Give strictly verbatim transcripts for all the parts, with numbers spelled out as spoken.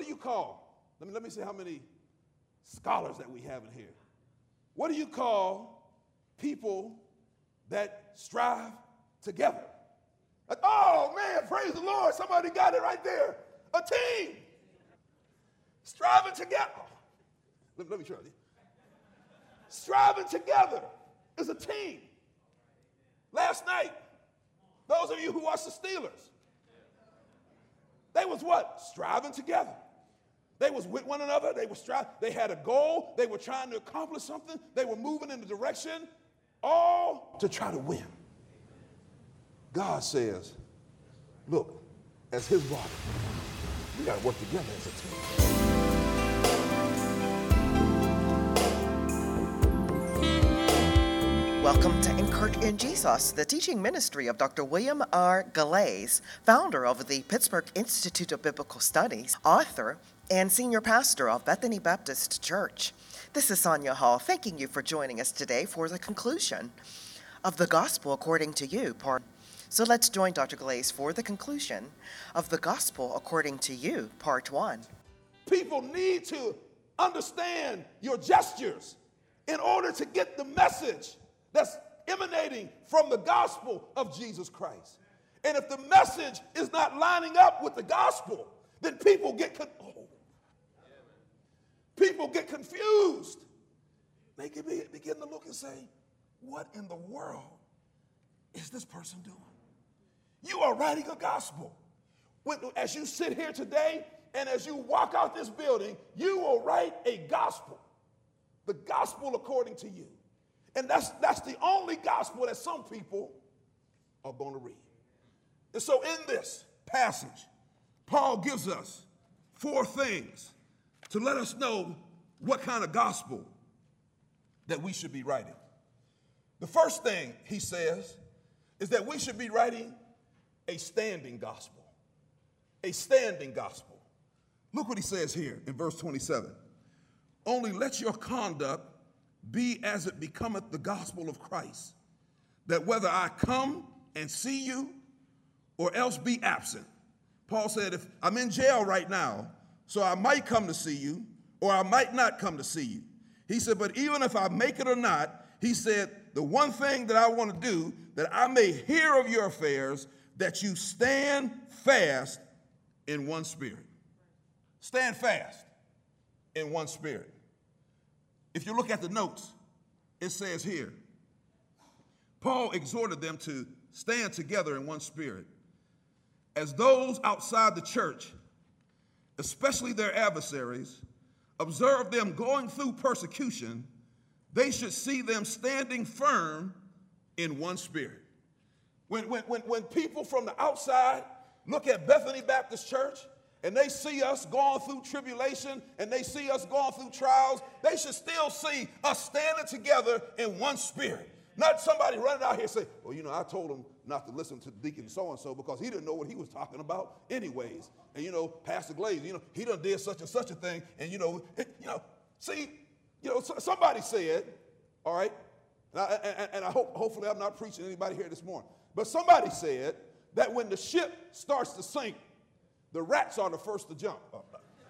do you call? Let me, let me see how many scholars that we have in here. What do you call people that strive together? Like, oh, man, praise the Lord. Somebody got it right there. A team. Striving together. Let, let me try this. Striving together is a team. Last night, those of you who watched the Steelers, they was what? Striving together. They was with one another. They were striving. They had a goal. They were trying to accomplish something. They were moving in the direction, all to try to win. God says, look, as his body, we got to work together as a team. Welcome to Encourage in Jesus, the teaching ministry of Doctor William R. Galais, founder of the Pittsburgh Institute of Biblical Studies, author, and senior pastor of Bethany Baptist Church. This is Sonia Hall, thanking you for joining us today for the conclusion of the Gospel According to You, part. So let's join Doctor Galais for the conclusion of the Gospel According to You, part one. People need to understand your gestures in order to get the message that's emanating from the gospel of Jesus Christ. And if the message is not lining up with the gospel, then people get con- oh. people get confused. They can be, begin to look and say, what in the world is this person doing? You are writing a gospel. When, as you sit here today and as you walk out this building, you will write a gospel, the gospel according to you. And that's, that's the only gospel that some people are going to read. And so in this passage, Paul gives us four things to let us know what kind of gospel that we should be writing. The first thing he says is that we should be writing a standing gospel. A standing gospel. Look what he says here in verse twenty-seven. Only let your conduct be as it becometh the gospel of Christ, that whether I come and see you or else be absent. Paul said, if I'm in jail right now, so I might come to see you or I might not come to see you. He said, but even if I make it or not, he said, the one thing that I want to do, that I may hear of your affairs, that you stand fast in one spirit. Stand fast in one spirit. If you look at the notes, it says here, Paul exhorted them to stand together in one spirit. As those outside the church, especially their adversaries, observe them going through persecution, they should see them standing firm in one spirit. When, when, when, when people from the outside look at Bethany Baptist Church, and they see us going through tribulation, and they see us going through trials, they should still see us standing together in one spirit. Not somebody running out here saying, well, you know, I told him not to listen to Deacon so-and-so because he didn't know what he was talking about anyways. And, you know, Pastor Glaze, you know, he done did such and such a thing. And, you know, it, you know, see, you know, so, somebody said, all right, and I, and, and I hope, hopefully I'm not preaching to anybody here this morning, but somebody said that when the ship starts to sink, the rats are the first to jump. Oh.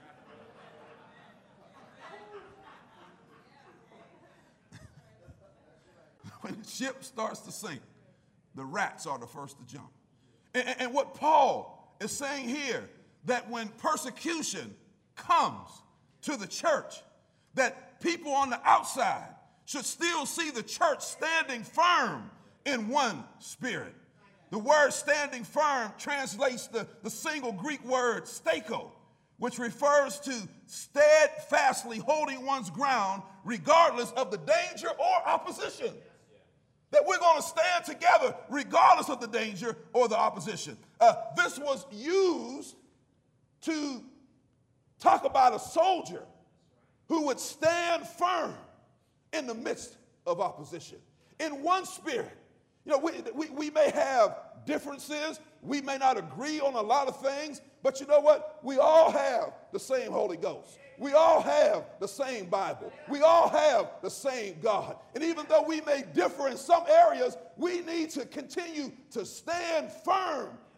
When the ship starts to sink, the rats are the first to jump. And, and, and what Paul is saying here, that when persecution comes to the church, that people on the outside should still see the church standing firm in one spirit. The word standing firm translates the, the single Greek word stako, which refers to steadfastly holding one's ground regardless of the danger or opposition. That we're going to stand together regardless of the danger or the opposition. Uh, this was used to talk about a soldier who would stand firm in the midst of opposition. In one spirit. You know, we, we, we may have differences. We may not agree on a lot of things. But you know what? We all have the same Holy Ghost. We all have the same Bible. We all have the same God. And even though we may differ in some areas, we need to continue to stand firm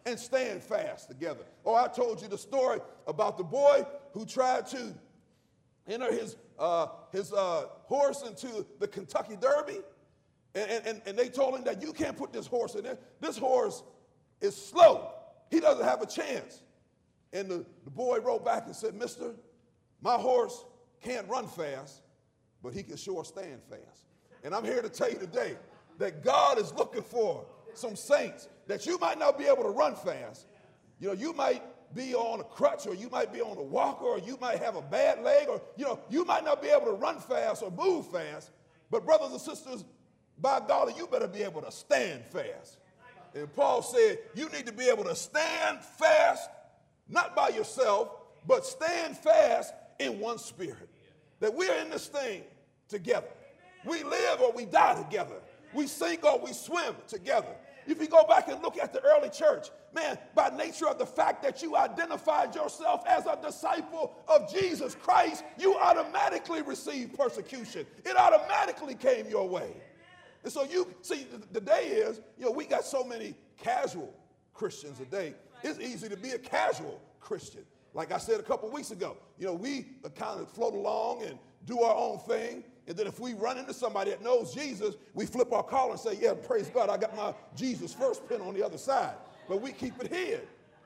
and stand fast together. Oh, I told you the story about the boy who tried to enter his, uh, his uh, horse into the Kentucky Derby. And, and, and they told him that you can't put this horse in there. This horse is slow. He doesn't have a chance. And the, the boy wrote back and said, mister, my horse can't run fast, but he can sure stand fast. And I'm here to tell you today that God is looking for some saints that you might not be able to run fast. You know, you might be on a crutch, or you might be on a walker, or you might have a bad leg, or, you know, you might not be able to run fast or move fast. But brothers and sisters, by golly, you better be able to stand fast. And Paul said, you need to be able to stand fast, not by yourself, but stand fast in one spirit. That we're in this thing together. We live or we die together. We sink or we swim together. If you go back and look at the early church, man, by nature of the fact that you identified yourself as a disciple of Jesus Christ, you automatically received persecution. It automatically came your way. And so you see, the day is, you know, we got so many casual Christians today. It's easy to be a casual Christian. Like I said a couple weeks ago, you know, we kind of float along and do our own thing. And then if we run into somebody that knows Jesus, we flip our collar and say, yeah, praise God, I got my Jesus first pin on the other side. But we keep it hid.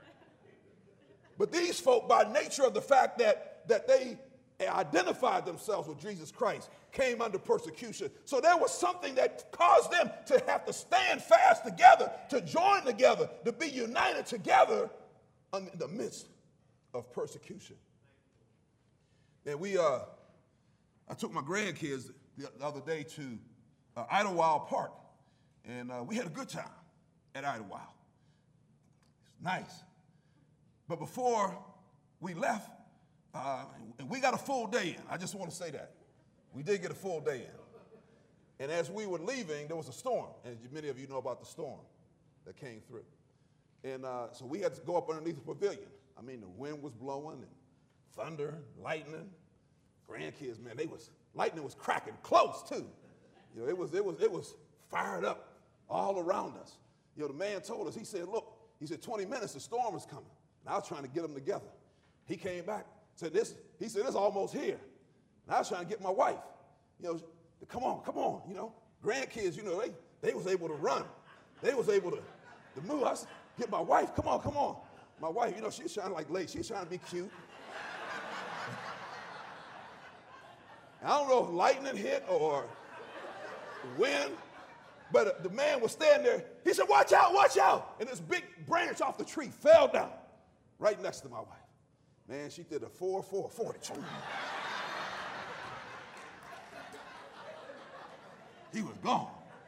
But these folk, by nature of the fact that, that they identified themselves with Jesus Christ, came under persecution. So there was something that caused them to have to stand fast together, to join together, to be united together in the midst of persecution. And we, uh, I took my grandkids the, the other day to uh, Idlewild Park, and uh, we had a good time at Idlewild. It's nice. But before we left, uh, and we got a full day in. I just want to say that. We did get a full day in. And as we were leaving, there was a storm. And many of you know about the storm that came through. And uh, so we had to go up underneath the pavilion. I mean, the wind was blowing and thunder, lightning. Grandkids, man, they was, lightning was cracking close too. You know, it was, it was, it was fired up all around us. You know, the man told us, he said, look, he said, twenty minutes, the storm is coming. And I was trying to get them together. He came back, said this, he said, it's almost here. And I was trying to get my wife, you know, come on, come on, you know. Grandkids, you know, they, they was able to run. They was able to, to move. I said, get my wife, come on, come on. My wife, you know, she's trying to like late. She's trying to be cute. I don't know if lightning hit or wind, but the man was standing there. He said, watch out, watch out. And this big branch off the tree fell down right next to my wife. Man, she did a four four forty. He was gone.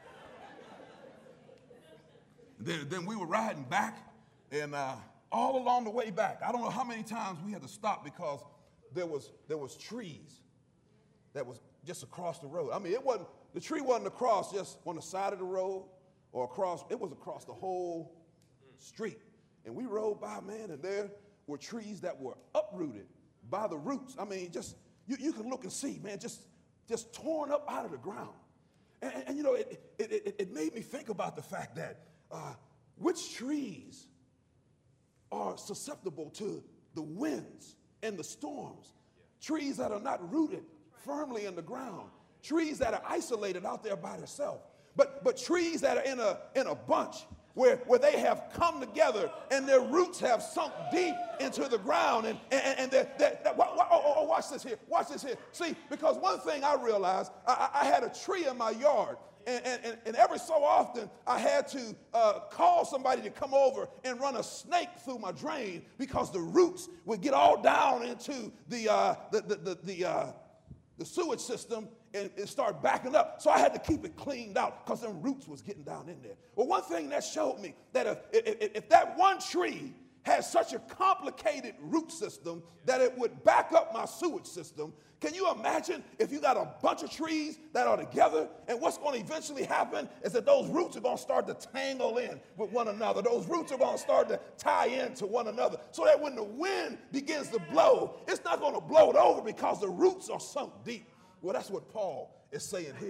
And then, then we were riding back, and uh, all along the way back, I don't know how many times we had to stop because there was, there was trees that was just across the road. I mean, it wasn't, the tree wasn't across just on the side of the road or across, it was across the whole street. And we rode by, man, and there were trees that were uprooted by the roots. I mean, just, you, you can look and see, man, just, just torn up out of the ground. And, and, and you know, it, it, it, it made me think about the fact that uh, which trees are susceptible to the winds and the storms? Trees that are not rooted firmly in the ground, trees that are isolated out there by themselves, but but trees that are in a in a bunch where where they have come together and their roots have sunk deep into the ground, and and, and they're, they're, they're, oh, oh, oh, watch this here, watch this here. See, because one thing I realized, I, I had a tree in my yard. And, and, and every so often, I had to uh, call somebody to come over and run a snake through my drain because the roots would get all down into the uh, the the the, the, uh, the sewage system and, and start backing up. So I had to keep it cleaned out because them roots was getting down in there. Well, one thing that showed me that if, if, if that one tree has such a complicated root system that it would back up my sewage system, can you imagine if you got a bunch of trees that are together, and what's going to eventually happen is that those roots are going to start to tangle in with one another. Those roots are going to start to tie into one another so that when the wind begins to blow, it's not going to blow it over because the roots are sunk deep. Well, that's what Paul is saying here.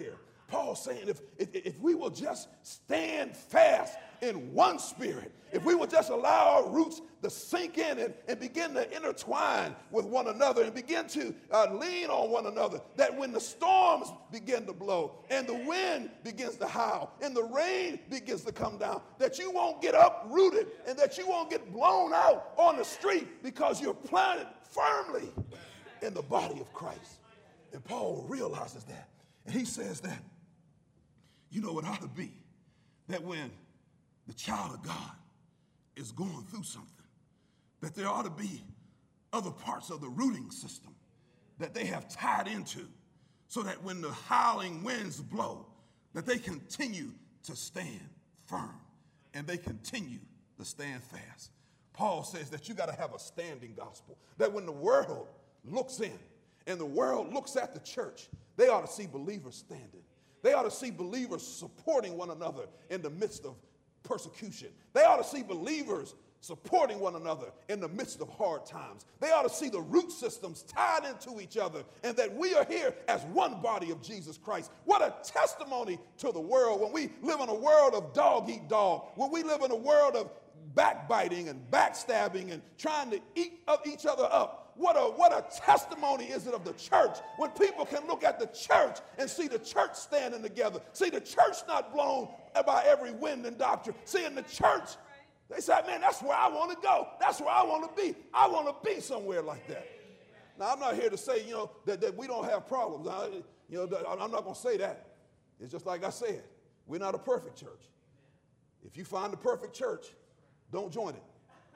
Paul's saying if, if, if we will just stand fast in one spirit, if we will just allow our roots to sink in and, and begin to intertwine with one another and begin to uh, lean on one another, that when the storms begin to blow and the wind begins to howl and the rain begins to come down, that you won't get uprooted and that you won't get blown out on the street because you're planted firmly in the body of Christ. And Paul realizes that. And he says that, you know, it ought to be that when the child of God is going through something, that there ought to be other parts of the rooting system that they have tied into so that when the howling winds blow, that they continue to stand firm and they continue to stand fast. Paul says that you got to have a standing gospel, that when the world looks in and the world looks at the church, they ought to see believers standing. They ought to see believers supporting one another in the midst of persecution. They ought to see believers supporting one another in the midst of hard times. They ought to see the root systems tied into each other and that we are here as one body of Jesus Christ. What a testimony to the world when we live in a world of dog eat dog, when we live in a world of backbiting and backstabbing and trying to eat up each other up. What a, what a testimony is it of the church when people can look at the church and see the church standing together, see the church not blown by every wind and doctrine, seeing the church. They say, man, that's where I want to go. That's where I want to be. I want to be somewhere like that. Now, I'm not here to say, you know, that, that we don't have problems. I, you know, I'm not going to say that. It's just like I said, we're not a perfect church. If you find the perfect church, don't join it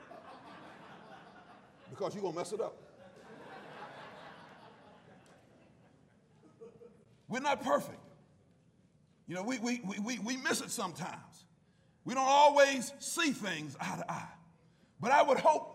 because you're going to mess it up. We're not perfect. You know, we, we, we, we miss it sometimes. We don't always see things eye to eye. But I would hope,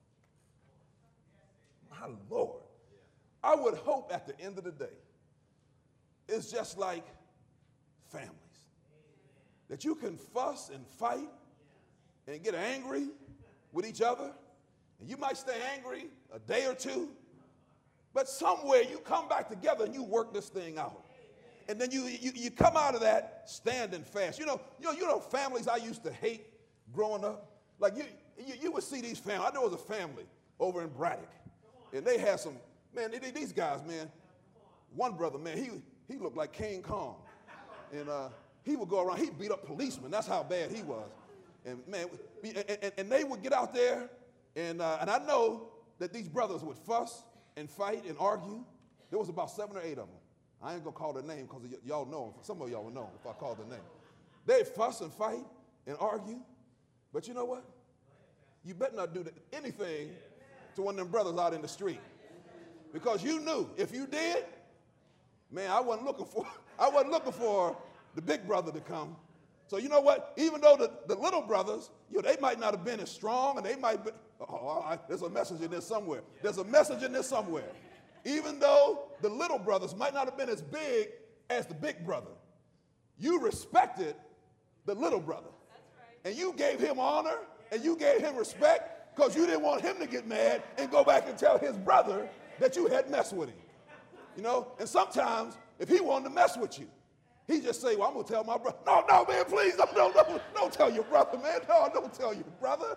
my Lord, I would hope at the end of the day, it's just like families. That you can fuss and fight and get angry with each other. And you might stay angry a day or two, but somewhere you come back together and you work this thing out. And then you, you, you come out of that standing fast. You know, you know, you know families I used to hate growing up? Like you, you, you would see these families. I know it was a family over in Braddock. And they had some, man, they, these guys, man, one brother, man, he, he looked like King Kong. And uh, he would go around, he'd beat up policemen. That's how bad he was. And man, and, and, and they would get out there, and, uh, and I know that these brothers would fuss and fight and argue. There was about seven or eight of them. I ain't gonna call their name because y- y'all know them. Some of y'all will know them if I call their name. They'd fuss and fight and argue. But you know what? You better not do anything to one of them brothers out in the street. Because you knew if you did, man, I wasn't looking for, I wasn't looking for the big brother to come. So you know what? Even though the, the little brothers, you know, they might not have been as strong and they might be, oh, I, there's a message in this somewhere. There's a message in this somewhere. Even though the little brothers might not have been as big as the big brother, you respected the little brother. That's right. And you gave him honor and you gave him respect because you didn't want him to get mad and go back and tell his brother that you had messed with him. You know, and sometimes if he wanted to mess with you, he just say, well, I'm going to tell my brother. No, no, man, please, don't, don't, don't, don't tell your brother, man. No, don't tell your brother.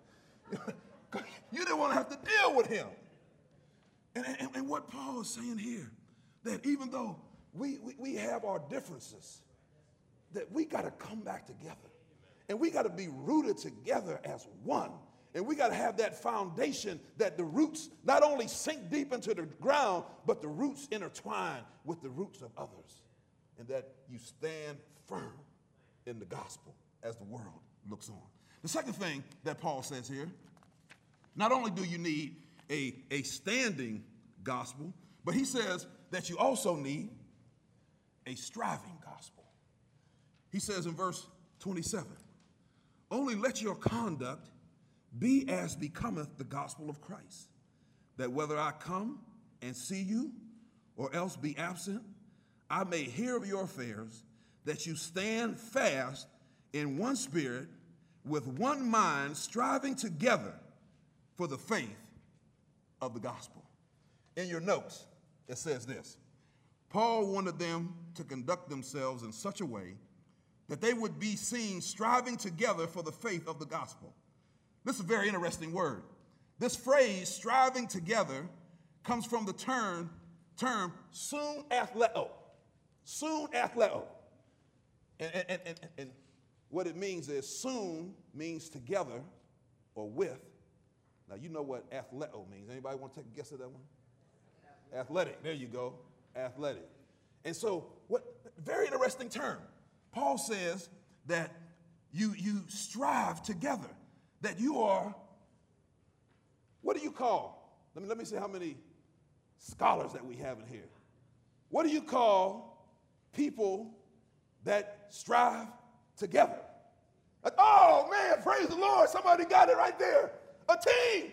You didn't want to have to deal with him. And, and, and what Paul is saying here, that even though we, we, we have our differences, that we got to come back together. And we got to be rooted together as one. And we got to have that foundation that the roots not only sink deep into the ground, but the roots intertwine with the roots of others. And that you stand firm in the gospel as the world looks on. The second thing that Paul says here, not only do you need a, a standing gospel, but he says that you also need a striving gospel. He says in verse twenty-seven, only let your conduct be as becometh the gospel of Christ, that whether I come and see you or else be absent, I may hear of your affairs, that you stand fast in one spirit, with one mind, striving together for the faith of the gospel. In your notes, it says this, Paul wanted them to conduct themselves in such a way that they would be seen striving together for the faith of the gospel. This is a very interesting word. This phrase, striving together, comes from the term, term soon athleo. Soon athleo. And, and, and, and what it means is soon means together or with. Now, you know what athleo means. Anybody want to take a guess at that one? Athletic. There you go. Athletic. And so, what very interesting term. Paul says that you, you strive together, that you are, what do you call? Let me, let me see how many scholars that we have in here. What do you call people that strive together? Like, oh, man, praise the Lord. Somebody got it right there. A team.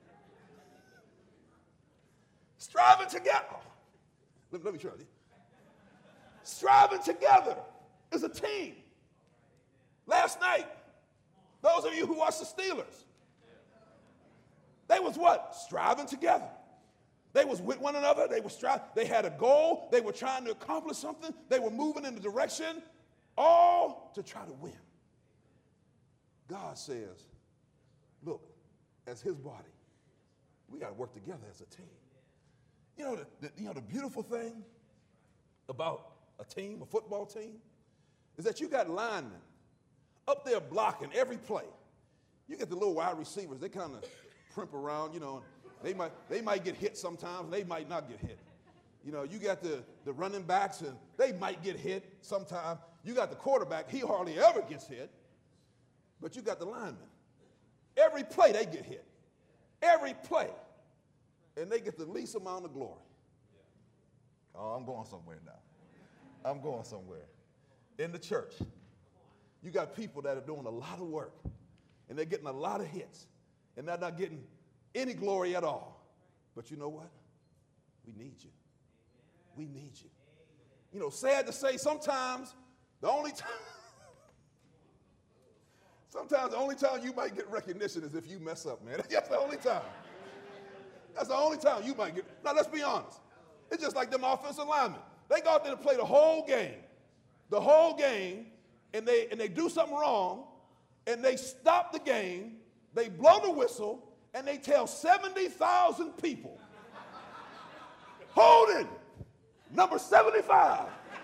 Striving together. Let, let me try this. Striving together is a team. Last night, those of you who watched the Steelers, they was what? Striving together. They was with one another. They were striving. They had a goal. They were trying to accomplish something. They were moving in the direction, all to try to win. God says, look, as his body, we got to work together as a team. You know the, the, you know, the beautiful thing about a team, a football team, is that you got linemen up there blocking every play. You get the little wide receivers, they kind of primp around, you know, they might, they might get hit sometimes, and they might not get hit. You know, you got the, the running backs, and they might get hit sometimes. You got the quarterback, he hardly ever gets hit, but you got the linemen. Every play, they get hit. Every play. And they get the least amount of glory. Oh, I'm going somewhere now. I'm going somewhere. In the church, you got people that are doing a lot of work, and they're getting a lot of hits, and they're not getting any glory at all. But you know what? We need you. We need you. You know, sad to say, sometimes the only time, sometimes the only time you might get recognition is if you mess up, man. That's the only time. That's the only time you might get. Now, let's be honest. It's just like them offensive linemen. They go out there to play the whole game, the whole game, and they, and they do something wrong, and they stop the game, they blow the whistle, and they tell seventy thousand people, Holden, number seventy-five.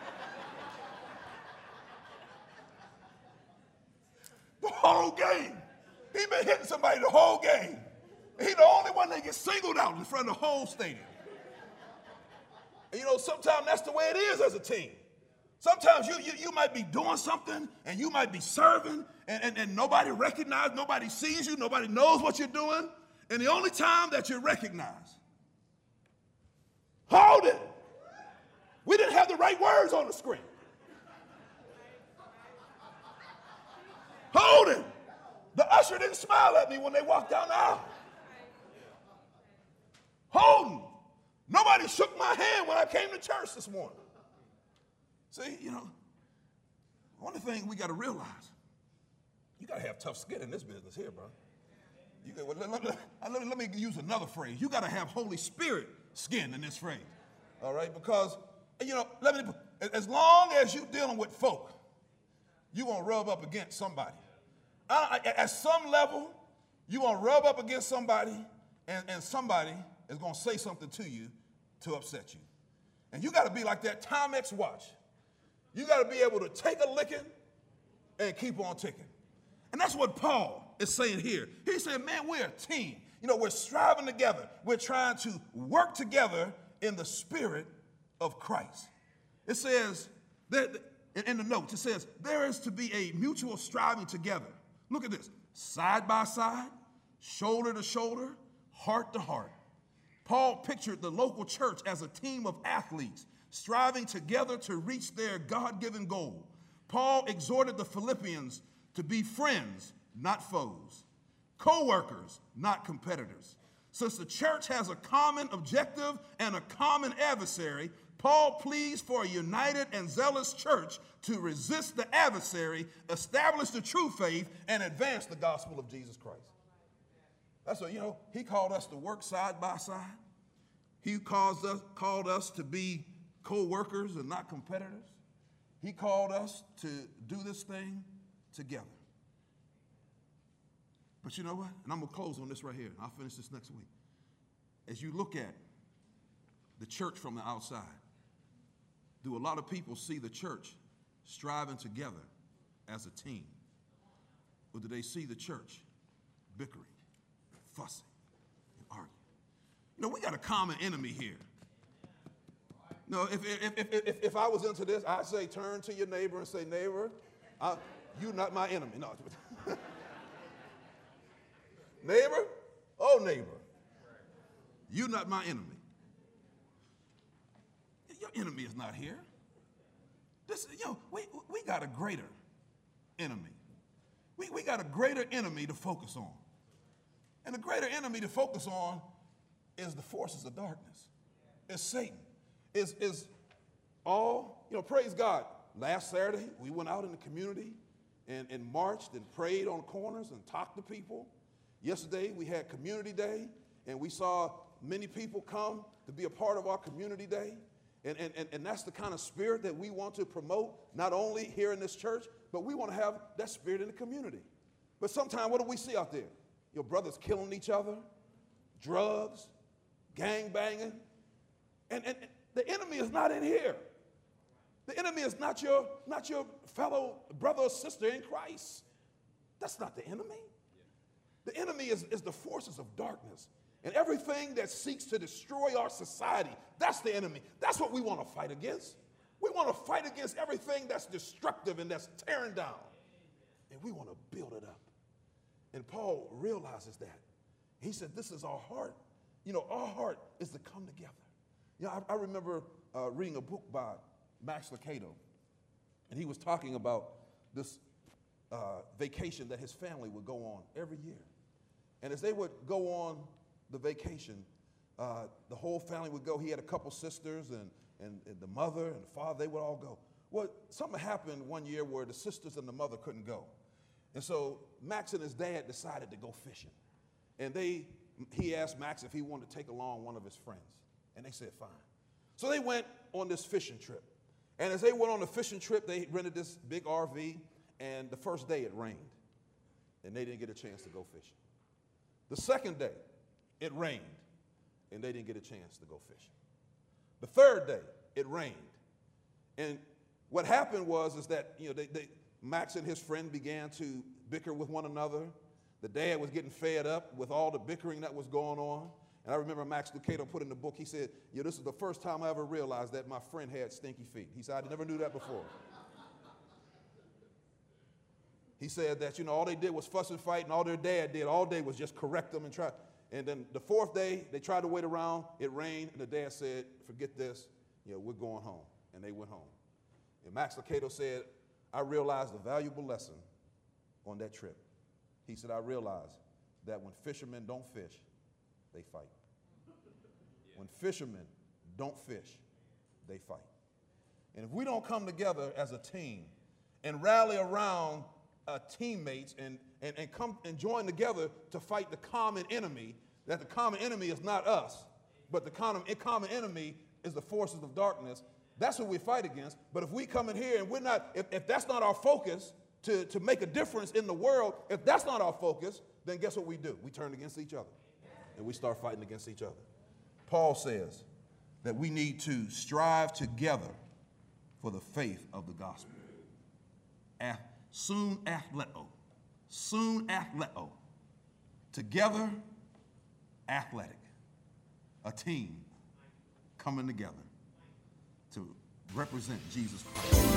The whole game. He been hitting somebody the whole game. He the only one that gets singled out in front of the whole stadium. And you know, sometimes that's the way it is as a team. Sometimes you, you, you might be doing something, and you might be serving, and, and, and nobody recognizes, nobody sees you, nobody knows what you're doing. And the only time that you're recognized, hold it. We didn't have the right words on the screen. Hold it. The usher didn't smile at me when they walked down the aisle. Holden. Nobody shook my hand when I came to church this morning. See, you know, one of the things we got to realize, you got to have tough skin in this business here, bro. You got, well, let, let, let, let me use another phrase. You got to have Holy Spirit skin in this phrase, all right? Because, you know, let me, as long as you're dealing with folk, you're going to rub up against somebody. I, at some level, you're going to rub up against somebody, and, and somebody is going to say something to you to upset you. And you got to be like that Timex watch. You got to be able to take a licking and keep on ticking. And that's what Paul is saying here. He said, man, we're a team. You know, we're striving together. We're trying to work together in the spirit of Christ. It says, that in the notes, it says, there is to be a mutual striving together. Look at this. Side by side, shoulder to shoulder, heart to heart. Paul pictured the local church as a team of athletes striving together to reach their God-given goal. Paul exhorted the Philippians to be friends, not foes, co-workers, not competitors. Since the church has a common objective and a common adversary, Paul pleads for a united and zealous church to resist the adversary, establish the true faith, and advance the gospel of Jesus Christ. That's what, you know, he called us to work side by side. He calls us, called us to be co-workers and not competitors. He called us to do this thing together. But you know what? And I'm going to close on this right here. I'll finish this next week. As you look at the church from the outside, do a lot of people see the church striving together as a team? Or do they see the church bickering, fussing, and arguing? You know, we got a common enemy here. No, if, if, if, if, if I was into this, I'd say turn to your neighbor and say, neighbor, I, you're not my enemy. No. Neighbor, oh neighbor, you're not my enemy. Your enemy is not here. This, you know, we, we got a greater enemy. We, we got a greater enemy to focus on. And the greater enemy to focus on is the forces of darkness. It's Satan. Is is all, you know, praise God. Last Saturday, we went out in the community and, and marched and prayed on corners and talked to people. Yesterday, we had Community Day, and we saw many people come to be a part of our Community Day. And, and, and, and that's the kind of spirit that we want to promote, not only here in this church, but we want to have that spirit in the community. But sometimes, what do we see out there? Your brothers killing each other, drugs, gang banging. And, and the enemy is not in here. The enemy is not your, not your fellow brother or sister in Christ. That's not the enemy. The enemy is, is the forces of darkness. And everything that seeks to destroy our society, that's the enemy. That's what we want to fight against. We want to fight against everything that's destructive and that's tearing down. And we want to build it up. And Paul realizes that. He said, this is our heart. You know, our heart is to come together. You know, I, I remember uh, reading a book by Max Lucado, and he was talking about this uh, vacation that his family would go on every year. And as they would go on the vacation, uh, the whole family would go. He had a couple sisters, and, and, and the mother and the father, they would all go. Well, something happened one year where the sisters and the mother couldn't go. And so Max and his dad decided to go fishing. And they, he asked Max if he wanted to take along one of his friends. And they said, fine. So they went on this fishing trip. And as they went on the fishing trip, they rented this big R V. And the first day it rained. And they didn't get a chance to go fishing. The second day, it rained, and they didn't get a chance to go fishing. The third day, it rained. And what happened was is that, you know, they, they, Max and his friend began to bicker with one another. The dad was getting fed up with all the bickering that was going on. And I remember Max Lucado put in the book, he said, you know, this is the first time I ever realized that my friend had stinky feet. He said, I never knew that before. He said that, you know, all they did was fuss and fight, and all their dad did all day was just correct them and try. And then the fourth day, they tried to wait around. It rained, and the dad said, forget this. You know, we're going home. And they went home. And Max Lucado said, I realized a valuable lesson on that trip. He said, I realized that when fishermen don't fish, they fight. When fishermen don't fish, they fight. And if we don't come together as a team and rally around uh, teammates and, and, and come and join together to fight the common enemy, that the common enemy is not us, but the common, common enemy is the forces of darkness, that's what we fight against. But if we come in here and we're not, if, if that's not our focus to, to make a difference in the world, if that's not our focus, then guess what we do? We turn against each other. And we start fighting against each other. Paul says that we need to strive together for the faith of the gospel. Ath- soon athleo. Soon athleo. Together, athletic. A team coming together to represent Jesus Christ.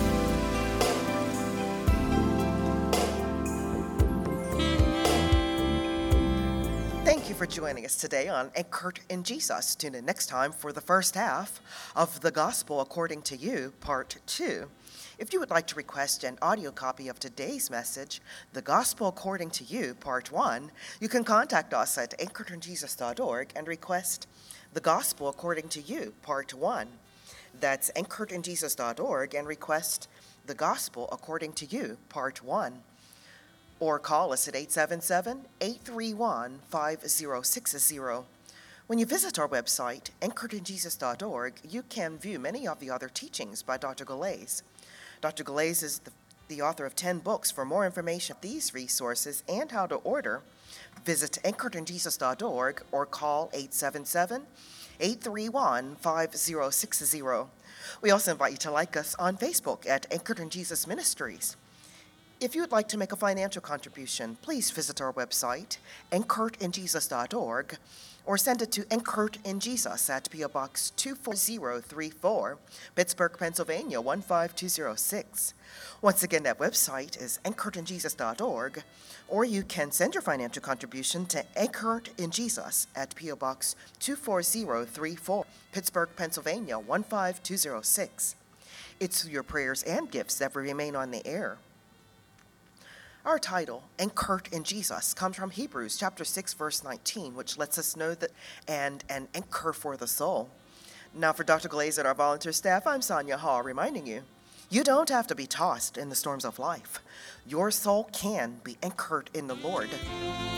Thank you for joining us today on Anchored in Jesus. Tune in next time for the first half of The Gospel According to You, Part two. If you would like to request an audio copy of today's message, The Gospel According to You, Part one, you can contact us at anchored in jesus dot org and request The Gospel According to You, Part one. That's anchored in jesus dot org and request The Gospel According to You, Part one. Or call us at eight seven seven, eight three one, five zero six zero. When you visit our website, anchored in jesus dot org, you can view many of the other teachings by Doctor Galais. Doctor Galais is the, the author of ten books. For more information on these resources and how to order, visit anchored in jesus dot org or call eight seven seven, eight three one, five zero six zero. We also invite you to like us on Facebook at Anchored in Jesus Ministries. If you would like to make a financial contribution, please visit our website, anchored in jesus dot org, or send it to Anchored in Jesus at P O Box two four zero three four, Pittsburgh, Pennsylvania one five two zero six. Once again, that website is anchored in jesus dot org, or you can send your financial contribution to Anchored in Jesus at P O Box two four zero three four, Pittsburgh, Pennsylvania one five two zero six. It's your prayers and gifts that will remain on the air. Our title, Anchored in Jesus, comes from Hebrews chapter six, verse nineteen, which lets us know that and an anchor for the soul. Now for Doctor Galais and our volunteer staff, I'm Sonia Hall, reminding you, you don't have to be tossed in the storms of life. Your soul can be anchored in the Lord.